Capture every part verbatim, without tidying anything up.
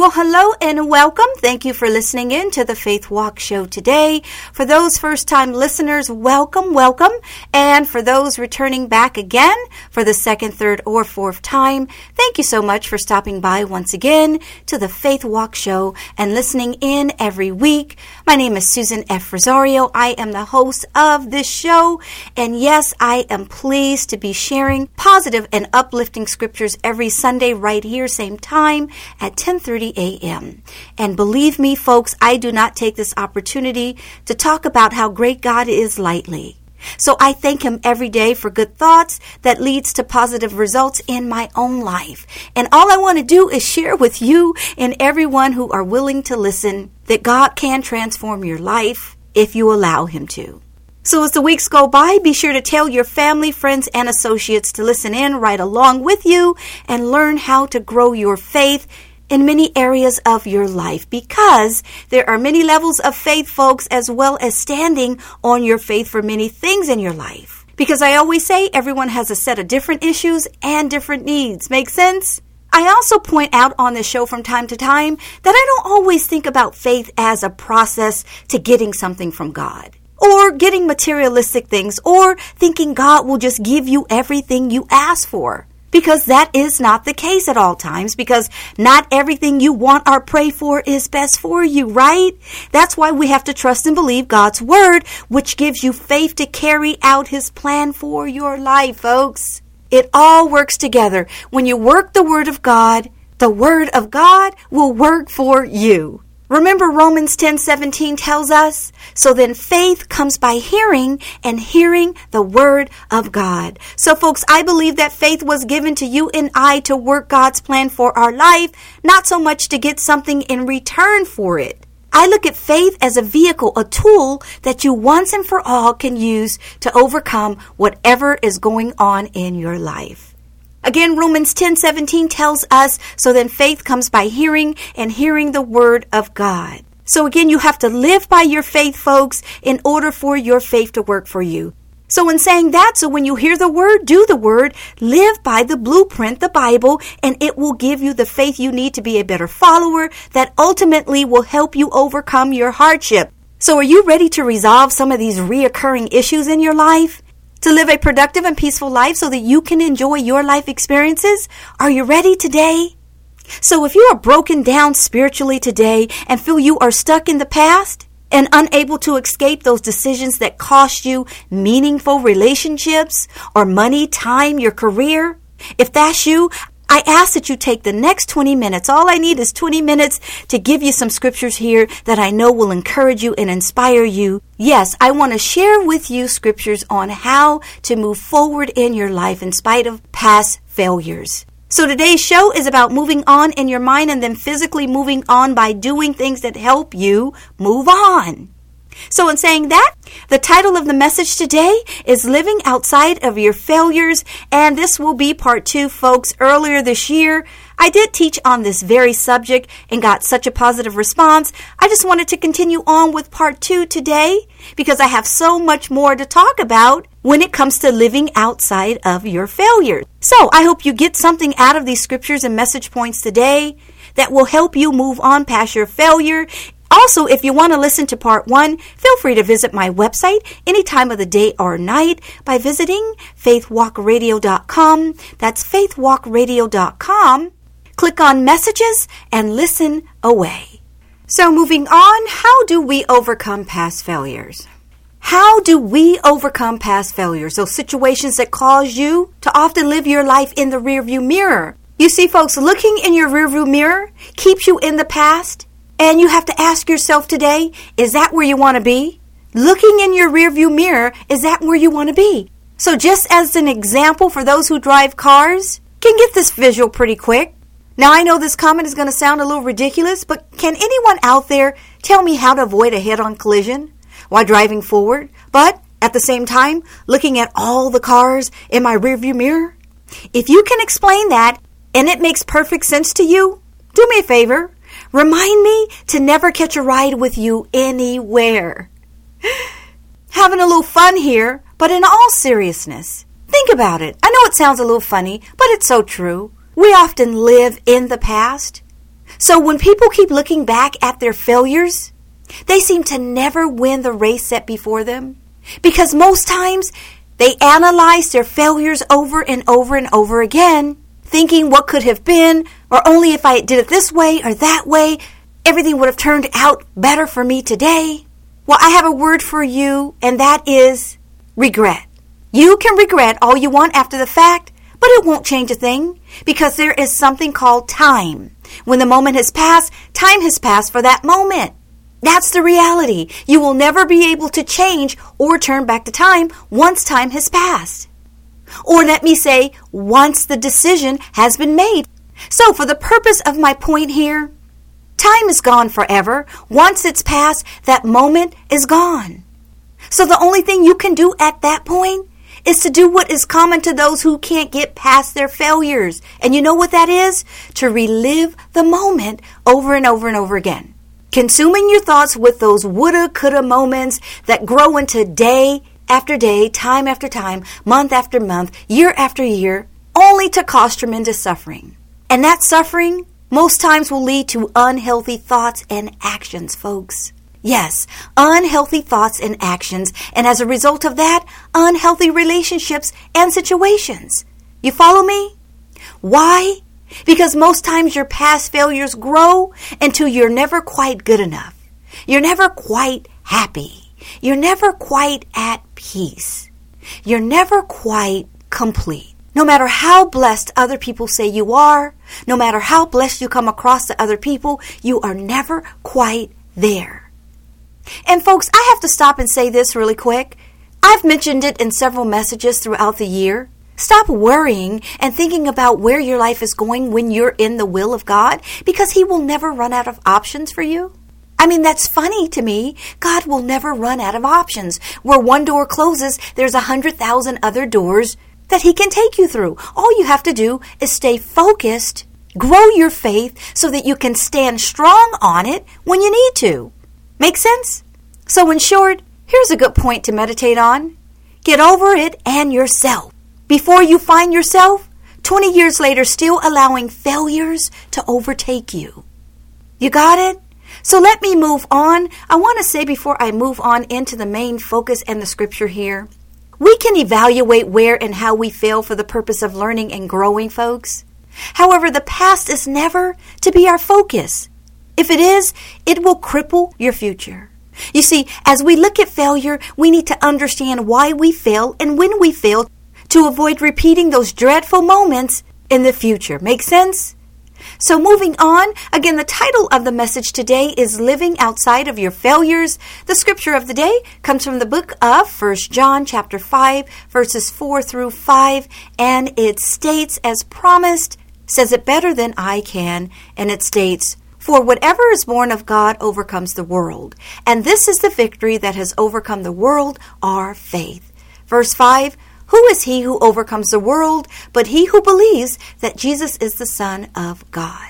Well, hello and welcome. Thank you for listening in to the Faith Walk Show today. For those first-time listeners, welcome, welcome. And for those returning back again for the second, third, or fourth time, thank you so much for stopping by once again to the Faith Walk Show and listening in every week. My name is Susan F. Rosario. I am the host of this show. And yes, I am pleased to be sharing positive and uplifting scriptures every Sunday right here, same time at ten thirty a.m. And believe me, folks, I do not take this opportunity to talk about how great God is lightly. So I thank Him every day for good thoughts that leads to positive results in my own life. And all I want to do is share with you and everyone who are willing to listen that God can transform your life if you allow Him to. So as the weeks go by, be sure to tell your family, friends, and associates to listen in right along with you and learn how to grow your faith in many areas of your life, because there are many levels of faith, folks, as well as standing on your faith for many things in your life. Because I always say everyone has a set of different issues and different needs. Make sense? I also point out on the show from time to time that I don't always think about faith as a process to getting something from God, or getting materialistic things, or thinking God will just give you everything you ask for. Because that is not the case at all times, because not everything you want or pray for is best for you, right? That's why we have to trust and believe God's word, which gives you faith to carry out His plan for your life, folks. It all works together. When you work the word of God, the word of God will work for you. Remember, Romans ten seventeen tells us, so then faith comes by hearing, and hearing the word of God. So folks, I believe that faith was given to you and I to work God's plan for our life, not so much to get something in return for it. I look at faith as a vehicle, a tool that you once and for all can use to overcome whatever is going on in your life. Again, Romans ten seventeen tells us, so then faith comes by hearing, and hearing the word of God. So again, you have to live by your faith, folks, in order for your faith to work for you. So in saying that, so when you hear the word, do the word, live by the blueprint, the Bible, and it will give you the faith you need to be a better follower that ultimately will help you overcome your hardship. So are you ready to resolve some of these reoccurring issues in your life? To live a productive and peaceful life so that you can enjoy your life experiences? Are you ready today? So if you are broken down spiritually today and feel you are stuck in the past and unable to escape those decisions that cost you meaningful relationships or money, time, your career, if that's you, I ask that you take the next twenty minutes. All I need is twenty minutes to give you some scriptures here that I know will encourage you and inspire you. Yes, I want to share with you scriptures on how to move forward in your life in spite of past failures. So today's show is about moving on in your mind and then physically moving on by doing things that help you move on. So in saying that, the title of the message today is Living Outside of Your Failures, and this will be part two, folks. Earlier this year, I did teach on this very subject and got such a positive response. I just wanted to continue on with part two today because I have so much more to talk about when it comes to living outside of your failures. So I hope you get something out of these scriptures and message points today that will help you move on past your failure. Also, if you want to listen to part one, feel free to visit my website any time of the day or night by visiting faith walk radio dot com. That's faith walk radio dot com. Click on messages and listen away. So moving on, how do we overcome past failures? How do we overcome past failures? Those situations that cause you to often live your life in the rearview mirror. You see, folks, looking in your rearview mirror keeps you in the past. And you have to ask yourself today, is that where you want to be? Looking in your rearview mirror, is that where you want to be? So just as an example for those who drive cars, can get this visual pretty quick. Now I know this comment is going to sound a little ridiculous, but can anyone out there tell me how to avoid a head-on collision while driving forward, but at the same time looking at all the cars in my rearview mirror? If you can explain that and it makes perfect sense to you, do me a favor. Remind me to never catch a ride with you anywhere. Having a little fun here, but in all seriousness, think about it. I know it sounds a little funny, but it's so true. We often live in the past. So when people keep looking back at their failures, they seem to never win the race set before them, because most times they analyze their failures over and over and over again, thinking what could have been, or only if I did it this way or that way, everything would have turned out better for me today. Well, I have a word for you, and that is regret. You can regret all you want after the fact, but it won't change a thing, because there is something called time. When the moment has passed, time has passed for that moment. That's the reality. You will never be able to change or turn back to time once time has passed. Or let me say, once the decision has been made. So for the purpose of my point here, time is gone forever. Once it's passed, that moment is gone. So the only thing you can do at that point is to do what is common to those who can't get past their failures. And you know what that is? To relive the moment over and over and over again. Consuming your thoughts with those woulda, coulda moments that grow into day after day, time after time, month after month, year after year, only to cause tremendous suffering. And that suffering most times will lead to unhealthy thoughts and actions, folks. Yes, unhealthy thoughts and actions, and as a result of that, unhealthy relationships and situations. You follow me? Why? Because most times your past failures grow until you're never quite good enough. You're never quite happy. You're never quite at peace. You're never quite complete. No matter how blessed other people say you are, no matter how blessed you come across to other people, you are never quite there. And folks, I have to stop and say this really quick. I've mentioned it in several messages throughout the year. Stop worrying and thinking about where your life is going when you're in the will of God, because He will never run out of options for you. I mean, that's funny to me. God will never run out of options. Where one door closes, there's a hundred thousand other doors that He can take you through. All you have to do is stay focused, grow your faith so that you can stand strong on it when you need to. Make sense? So in short, here's a good point to meditate on. Get over it and yourself. Before you find yourself, twenty years later, still allowing failures to overtake you. You got it? So let me move on. I want to say before I move on into the main focus and the scripture here, we can evaluate where and how we fail for the purpose of learning and growing, folks. However, the past is never to be our focus. If it is, it will cripple your future. You see, as we look at failure, we need to understand why we fail and when we fail to avoid repeating those dreadful moments in the future. Make sense? So moving on, again, the title of the message today is Living Outside of Your Failures. The scripture of the day comes from the book of First John chapter five, verses four through five, and it states, as promised, says it better than I can, and it states, "For whatever is born of God overcomes the world, and this is the victory that has overcome the world, our faith." Verse five, "Who is he who overcomes the world but he who believes that Jesus is the Son of God?"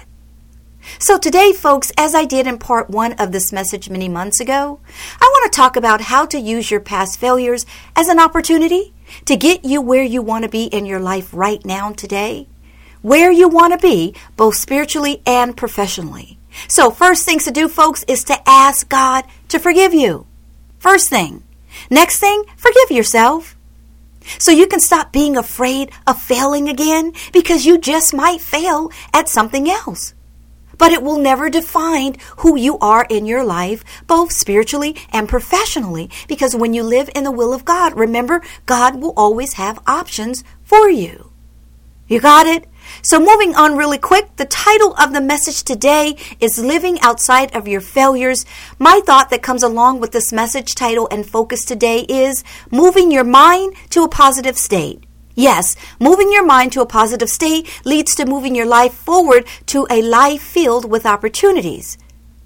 So today, folks, as I did in part one of this message many months ago, I want to talk about how to use your past failures as an opportunity to get you where you want to be in your life right now today, where you want to be both spiritually and professionally. So first things to do, folks, is to ask God to forgive you. First thing. Next thing, forgive yourself. So you can stop being afraid of failing again, because you just might fail at something else. But it will never define who you are in your life, both spiritually and professionally, because when you live in the will of God, remember, God will always have options for you. You got it? So moving on really quick, the title of the message today is Living Outside of Your Failures. My thought that comes along with this message title and focus today is moving your mind to a positive state. Yes, moving your mind to a positive state leads to moving your life forward to a life filled with opportunities.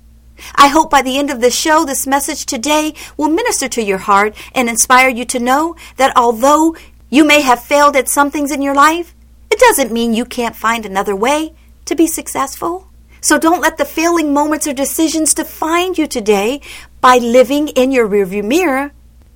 I hope by the end of the show, this message today will minister to your heart and inspire you to know that although you may have failed at some things in your life, it doesn't mean you can't find another way to be successful. So don't let the failing moments or decisions define you today by living in your rearview mirror.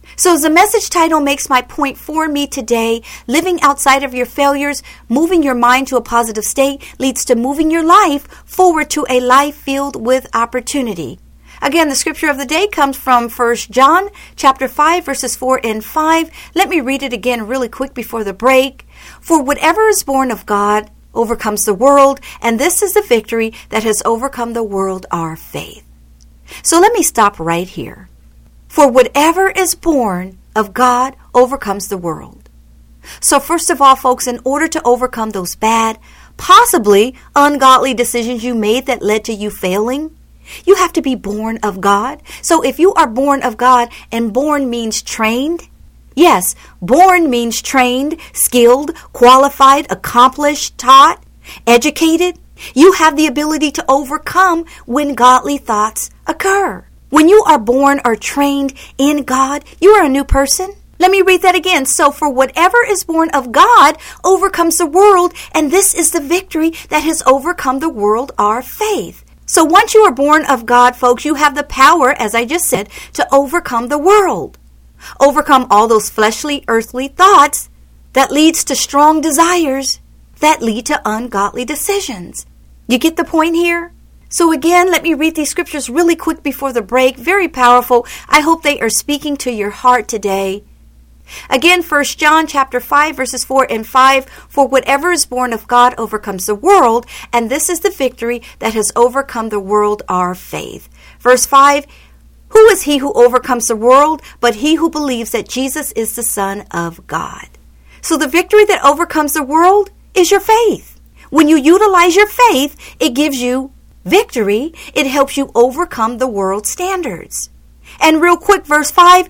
So as the message title makes my point for me today, living outside of your failures, moving your mind to a positive state leads to moving your life forward to a life filled with opportunity. Again, the scripture of the day comes from First John chapter five, verses four and five. Let me read it again really quick before the break. For whatever is born of God overcomes the world, and this is the victory that has overcome the world, our faith. So let me stop right here. For whatever is born of God overcomes the world. So first of all, folks, in order to overcome those bad, possibly ungodly decisions you made that led to you failing, you have to be born of God. So if you are born of God, and born means trained, yes, born means trained, skilled, qualified, accomplished, taught, educated, you have the ability to overcome when godly thoughts occur. When you are born or trained in God, you are a new person. Let me read that again. So for whatever is born of God overcomes the world, and this is the victory that has overcome the world, our faith. So once you are born of God, folks, you have the power, as I just said, to overcome the world. Overcome all those fleshly, earthly thoughts that leads to strong desires that lead to ungodly decisions. You get the point here? So again, let me read these scriptures really quick before the break. Very powerful. I hope they are speaking to your heart today. Again, First John chapter five, verses four and five. For whatever is born of God overcomes the world, and this is the victory that has overcome the world, our faith. Verse five. Who is he who overcomes the world but he who believes that Jesus is the Son of God? So the victory that overcomes the world is your faith. When you utilize your faith, it gives you victory. It helps you overcome the world's standards. And real quick, verse five.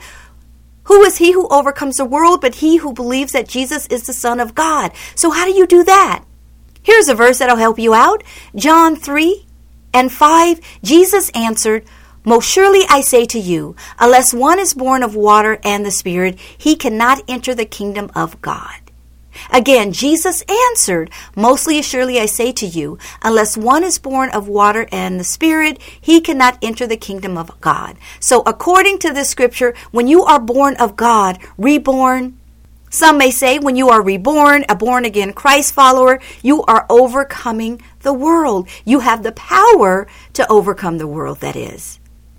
Who is he who overcomes the world but he who believes that Jesus is the Son of God? So how do you do that? Here's a verse that'll help you out. John three and five. Jesus answered, Most surely I say to you, unless one is born of water and the Spirit, he cannot enter the kingdom of God. Again, Jesus answered, Mostly assuredly I say to you, unless one is born of water and the Spirit, he cannot enter the kingdom of God. So according to this scripture, when you are born of God, reborn, some may say when you are reborn, a born-again Christ follower, you are overcoming the world. You have the power to overcome the world, that is.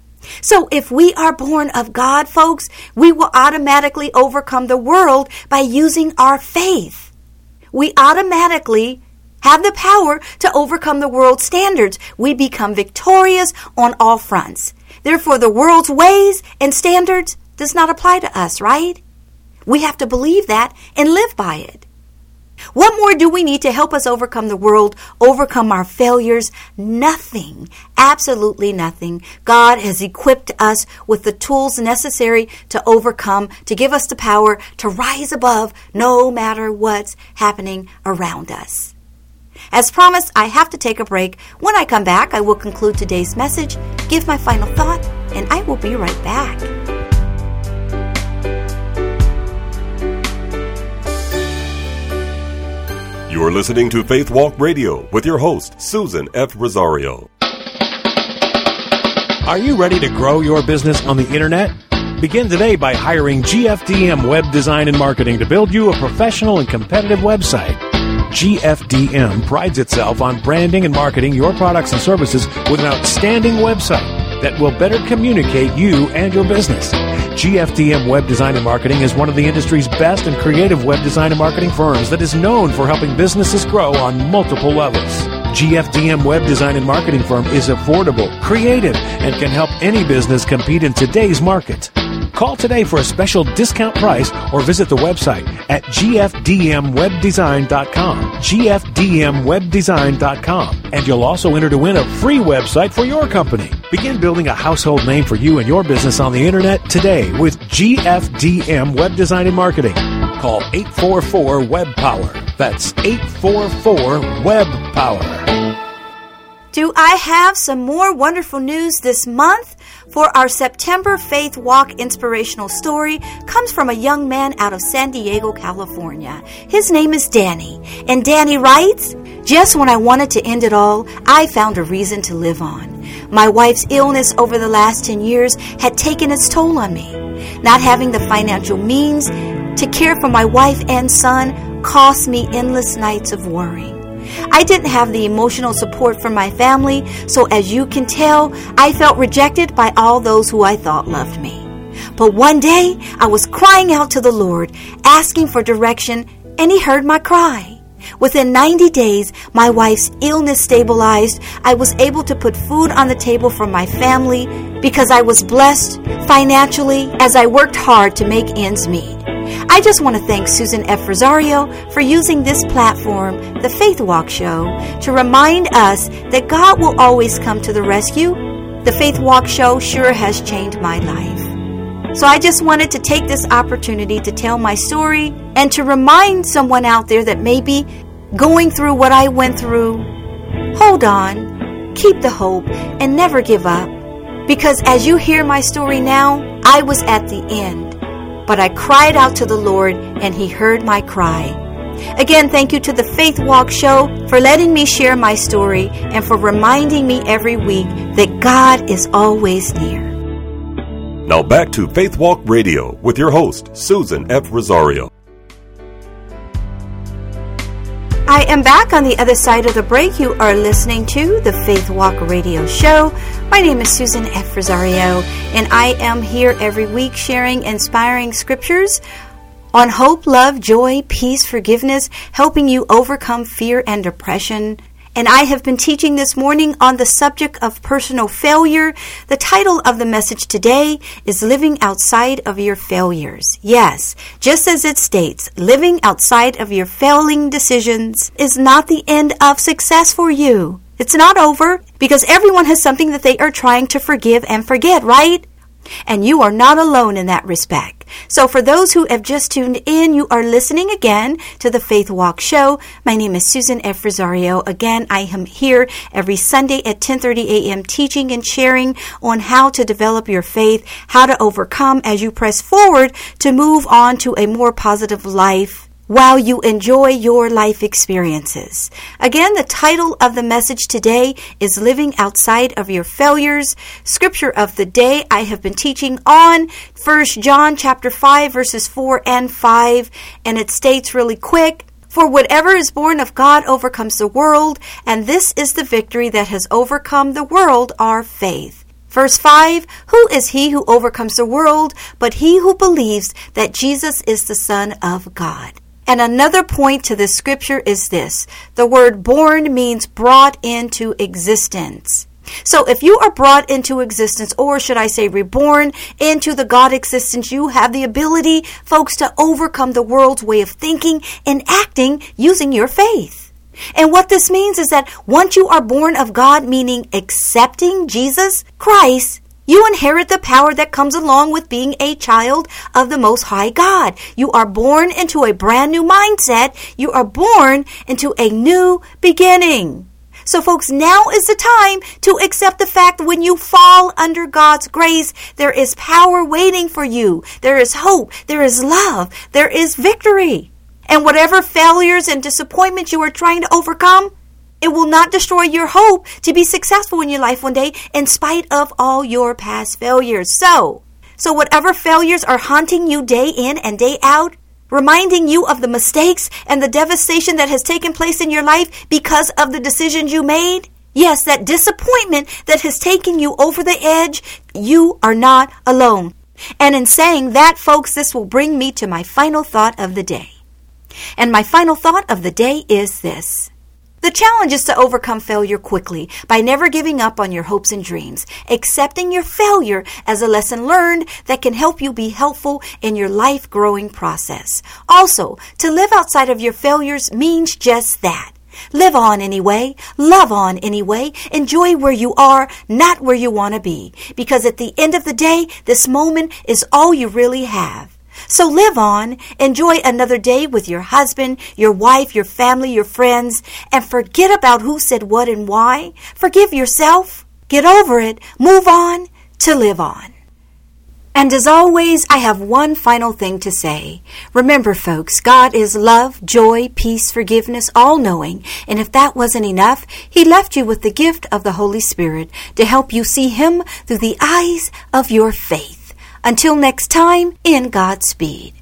So if we are born of God, folks, we will automatically overcome the world by using our faith. We automatically have the power to overcome the world's standards. We become victorious on all fronts. Therefore, the world's ways and standards does not apply to us, right? We have to believe that and live by it. What more do we need to help us overcome the world, overcome our failures? Nothing. Absolutely nothing. God has equipped us with the tools necessary to overcome, to give us the power to rise above no matter what's happening around us. As promised, I have to take a break. When I come back, I will conclude today's message, give my final thought, and I will be right back. You are listening to Faith Walk Radio with your host, Susan F. Rosario. Are you ready to grow your business on the internet? Begin today by hiring G F D M Web Design and Marketing to build you a professional and competitive website. G F D M prides itself on branding and marketing your products and services with an outstanding website that will better communicate you and your business. G F D M Web Design and Marketing is one of the industry's best and creative web design and marketing firms that is known for helping businesses grow on multiple levels. G F D M Web Design and Marketing firm is affordable, creative, and can help any business compete in today's market. Call today for a special discount price or visit the website at g f d m web design dot com, g f d m web design dot com, and you'll also enter to win a free website for your company. Begin building a household name for you and your business on the internet today with G F D M Web Design and Marketing. Call eight four four web power. That's eight four four web power. Do I have some more wonderful news this month? For our September Faith Walk inspirational story comes from a young man out of San Diego, California. His name is Danny. And Danny writes, "Just when I wanted to end it all, I found a reason to live on. My wife's illness over the last ten years had taken its toll on me. Not having the financial means to care for my wife and son cost me endless nights of worrying. I didn't have the emotional support from my family, so as you can tell, I felt rejected by all those who I thought loved me. But one day, I was crying out to the Lord, asking for direction, and He heard my cry. Within ninety days, my wife's illness stabilized. I was able to put food on the table for my family because I was blessed financially as I worked hard to make ends meet. I just want to thank Susan F. Rosario for using this platform, The Faith Walk Show, to remind us that God will always come to the rescue. The Faith Walk Show sure has changed my life. So I just wanted to take this opportunity to tell my story and to remind someone out there that may be going through what I went through. Hold on, keep the hope, and never give up. Because as you hear my story now, I was at the end. But I cried out to the Lord, and He heard my cry. Again, thank you to the Faith Walk Show for letting me share my story and for reminding me every week that God is always near. Now back to Faith Walk Radio with your host, Susan F. Rosario. I am back on the other side of the break. You are listening to the Faith Walk Radio Show. My name is Susan F. Rosario, and I am here every week sharing inspiring scriptures on hope, love, joy, peace, forgiveness, helping you overcome fear and depression. And I have been teaching this morning on the subject of personal failure. The title of the message today is Living Outside of Your Failures. Yes, just as it states, living outside of your failing decisions is not the end of success for you. It's not over, because everyone has something that they are trying to forgive and forget, right? And you are not alone in that respect. So for those who have just tuned in, you are listening again to the Faith Walk Show. My name is Susan F. Rosario. Again, I am here every Sunday at ten thirty a.m. teaching and sharing on how to develop your faith, how to overcome as you press forward to move on to a more positive life while you enjoy your life experiences. Again, the title of the message today is Living Outside of Your Failures. Scripture of the day I have been teaching on First John chapter five, verses four and five, and it states really quick, "For whatever is born of God overcomes the world, and this is the victory that has overcome the world, our faith." Verse five, "Who is he who overcomes the world but he who believes that Jesus is the Son of God?" And another point to this scripture is this. The word born means brought into existence. So if you are brought into existence, or should I say reborn into the God existence, you have the ability, folks, to overcome the world's way of thinking and acting using your faith. And what this means is that once you are born of God, meaning accepting Jesus Christ, you inherit the power that comes along with being a child of the Most High God. You are born into a brand new mindset. You are born into a new beginning. So folks, now is the time to accept the fact that when you fall under God's grace, there is power waiting for you. There is hope. There is love. There is victory. And whatever failures and disappointments you are trying to overcome, it will not destroy your hope to be successful in your life one day in spite of all your past failures. So, so whatever failures are haunting you day in and day out, reminding you of the mistakes and the devastation that has taken place in your life because of the decisions you made, yes, that disappointment that has taken you over the edge, you are not alone. And in saying that, folks, this will bring me to my final thought of the day. And my final thought of the day is this. The challenge is to overcome failure quickly by never giving up on your hopes and dreams, accepting your failure as a lesson learned that can help you be helpful in your life growing process. Also, to live outside of your failures means just that. Live on anyway, love on anyway, enjoy where you are, not where you want to be, because at the end of the day, this moment is all you really have. So live on, enjoy another day with your husband, your wife, your family, your friends, and forget about who said what and why. Forgive yourself, get over it, move on to live on. And as always, I have one final thing to say. Remember, folks, God is love, joy, peace, forgiveness, all-knowing. And if that wasn't enough, He left you with the gift of the Holy Spirit to help you see Him through the eyes of your faith. Until next time, in Godspeed.